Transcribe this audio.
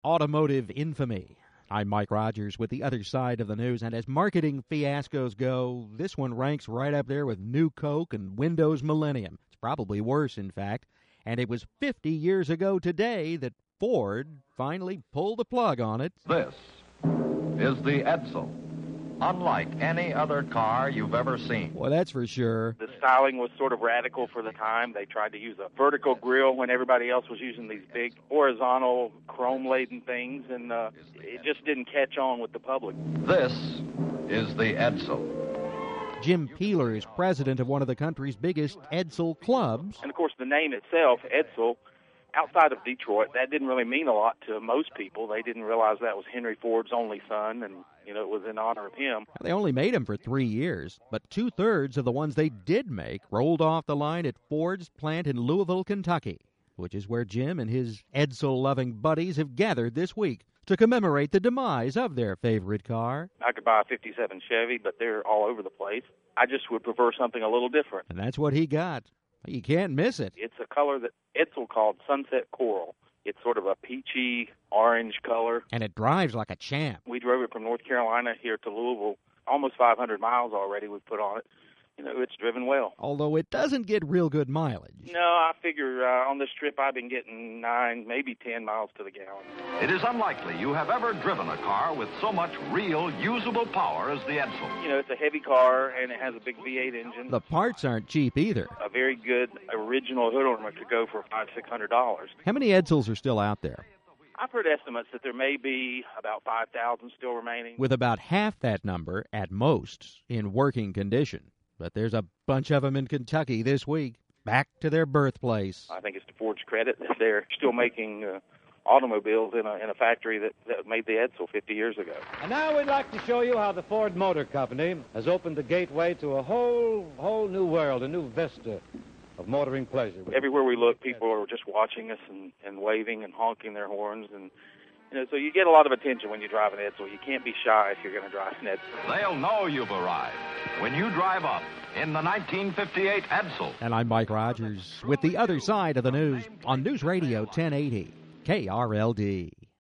automotive infamy. I'm Mike Rogers with the other side of the news, and as marketing fiascos go, this one ranks right up there with New Coke and Windows Millennium. It's probably worse, in fact. And it was 50 years ago today that Ford finally pulled the plug on it. This is the Edsel, unlike any other car you've ever seen. Well, that's for sure. The styling was sort of radical for the time. They tried to use a vertical grille when everybody else was using these big horizontal chrome-laden things, and it just didn't catch on with the public. This is the Edsel. Jim Peeler is president of one of the country's biggest Edsel clubs. And, of course, the name itself, Edsel, outside of Detroit, that didn't really mean a lot to most people. They didn't realize that was Henry Ford's only son, and, it was in honor of him. They only made him for 3 years, but 2/3 of the ones they did make rolled off the line at Ford's plant in Louisville, Kentucky, which is where Jim and his Edsel-loving buddies have gathered this week to commemorate the demise of their favorite car. I could buy a 57 Chevy, but they're all over the place. I just would prefer something a little different. And that's what he got. You can't miss it. It's a color that Edsel called Sunset Coral. It's sort of a peachy orange color. And it drives like a champ. We drove it from North Carolina here to Louisville, almost 500 miles already we've put on it. It's driven well. Although it doesn't get real good mileage. No, I figure on this trip I've been getting 9, maybe 10 miles to the gallon. It is unlikely you have ever driven a car with so much real, usable power as the Edsel. It's a heavy car, and it has a big V8 engine. The parts aren't cheap either. A very good original hood ornament could go for $500-600. How many Edsels are still out there? I've heard estimates that there may be about 5,000 still remaining. With about half that number, at most, in working condition. But there's a bunch of them in Kentucky this week, back to their birthplace. I think it's to Ford's credit that they're still making automobiles in a factory that made the Edsel 50 years ago. And now we'd like to show you how the Ford Motor Company has opened the gateway to a whole new world, a new vista of motoring pleasure. Everywhere we look, people are just watching us and waving and honking their horns, and so you get a lot of attention when you drive an Edsel. You can't be shy if you're going to drive an Edsel. They'll know you've arrived when you drive up in the 1958 Edsel. And I'm Mike Rogers with the other side of the news on News Radio 1080 KRLD.